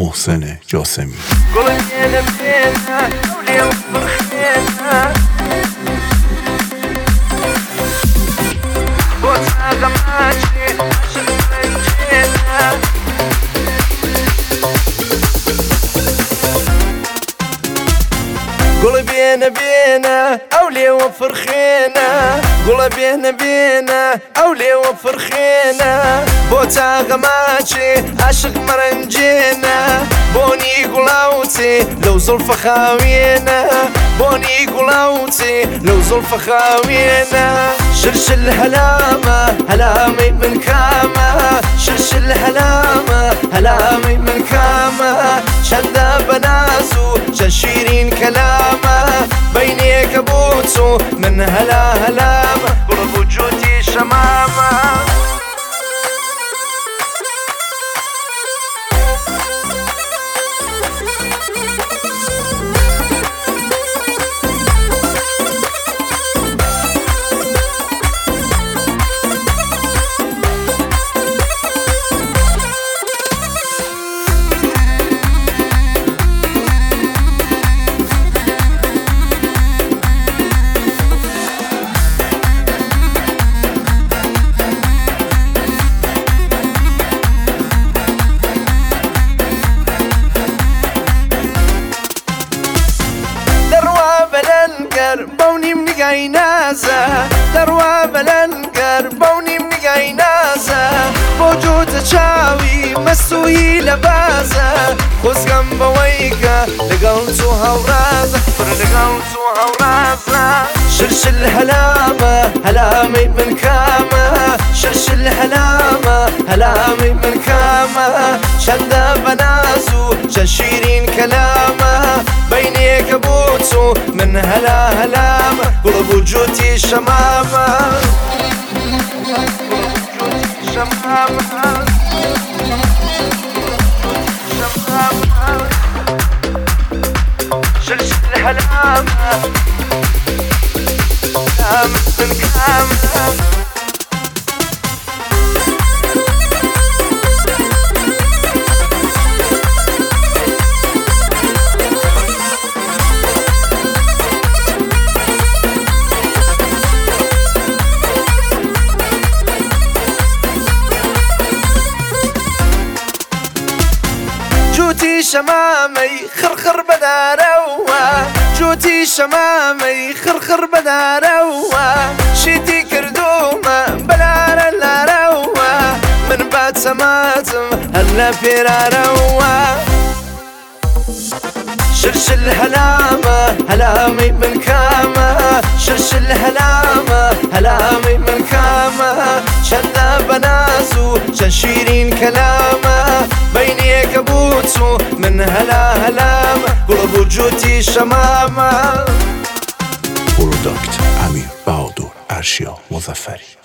محسن جاسمی. قول بينا أولي وفرخينا، قول بينا أولي وفرخينا، بوتا غماتشي عاشق مرنجينا، بوني قلاوتي لو زلف خاوينا، بوني قلاوتي لو زلف خاوينا. شرش الهلامة هلامي من كامة، شرش الهلامة هلامي من كامة، شندا بنازو ششيرين كلامه، بيني كبوتو من هلا هلامه، قرب وجودي شمامه. بوني منقاي نازا دروا بلنقر، بوني منقاي نازا بوجود تشاوي مسوي لبازا، خزقم بويكا لقلتوها ورازا، لقلتوها ورازا. شرش الهلامة هلامي من كامة، شرش الهلامة هلامي من كامة، شندا بنازو ششيرين كلامه، بيني كبوتو من هلا هلامة، قرب وجودي شمامة، شمامة شمامة. شرش الهلامة هلامي من كامة. جوتي شمامي خرخر بداروا، جوتي شمامي خرخر بداروا، شيتي كردومة بلارا لاروا، من بعد سماتم هلا فيراروا. شرش الهلامة هلامي من كامة، شرش الهلامة هلامي من كامة، شندا بنازو ششيرين كلامه، بيني كبوتو من هلا هلامة، قرب وجودي شمامة. پروداکت امیر بهادر ارشیا مظفری.